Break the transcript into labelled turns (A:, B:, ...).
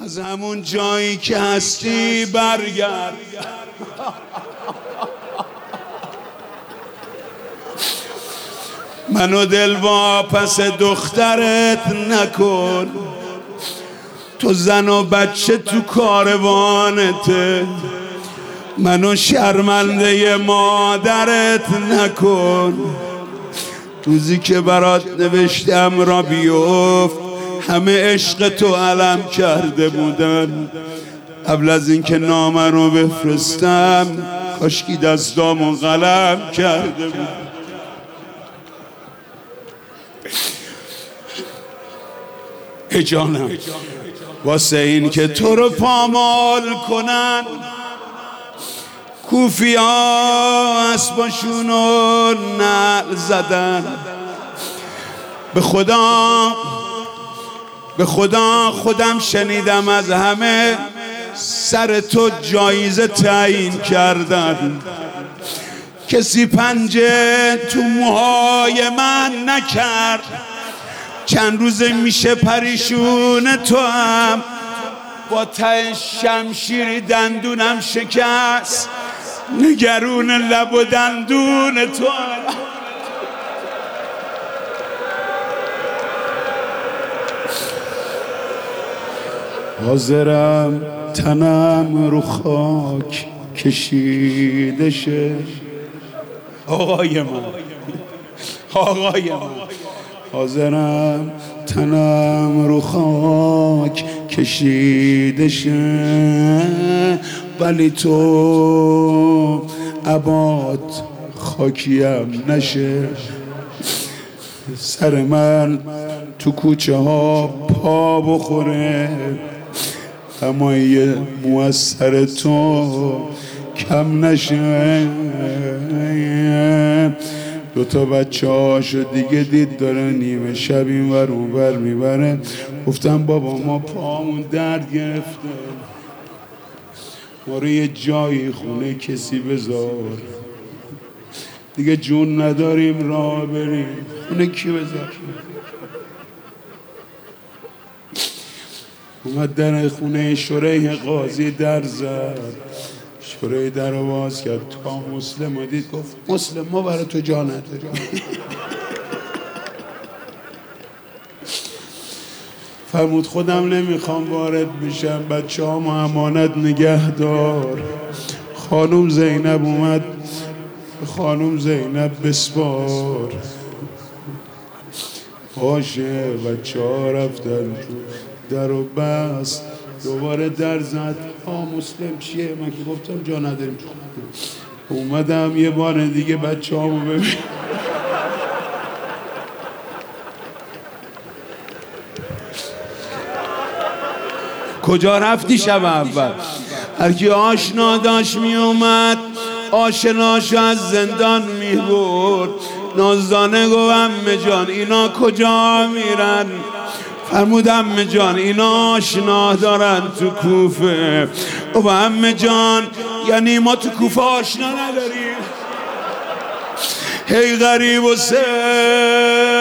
A: از همون جایی که هستی برگرد. منو دل واپس دخترت نکن، تو زن و بچه تو کاروانته. منو شرمنده مادرت نکن، روزی که برات نوشتم را بیفت همه عشق تو علم کرده بودن. قبل از اینکه نامه رو بفرستم کاشکی دستامو قلم کرده بود. ای جانم واسه این که تو رو پامال کنن کوفیا اسباشونو نعل زدن. به خدا خودم شنیدم از همه سر تو جایزه تعیین کردن. کسی پنجه تو موهای من نکرد، چند روزه میشه پریشون تو هم با ته شمشیری دندونم شکست، نگرون لب و دندون تو هم. حاضرم تنم رو خاک کشیده شه آقای من، آقای من. حاضرم تنم رو خاک کشیده شه، ولی تو عباد خاکیم نشه. سر من تو کوچه ها پا بخوره، اما یه مو از سر تو کم نشه. دوتا بچه هاشو دیگه دید داره نیمه شب این ور اون ور میبره. گفتم بابا ما پامون درد گرفته، ما رو یه جایی خونه کسی بذار، دیگه جون نداریم راه بریم. خونه کی بذار؟ اومد در خونه شریح قاضی در زد. شریح در رو باز کرد، تا مسلم رو دید گفت مسلم ما برای تو جا نداریم. فرمود خودم نمیخوام وارد بشم، بچه ها ما امانت نگه دار. خانوم زینب اومد، خانوم زینب بسپار. باشه بچه ها رفتن تو، در و بست. دوباره در زد، مسلم چیه؟ من که گفتم جا نداریم. اومدم یه بار دیگه بچه هامو ببین. کجا رفتی شب اول؟ هرکی آشنا داشت می اومد آشناشو از زندان می برد. نازدانه گو عمه جان اینا کجا میرن؟ فرمود عمه جان اینا آشنا دارن تو کوفه. او عمه جان یعنی ما تو کوفه آشنا نداریم؟ هی غریب و سه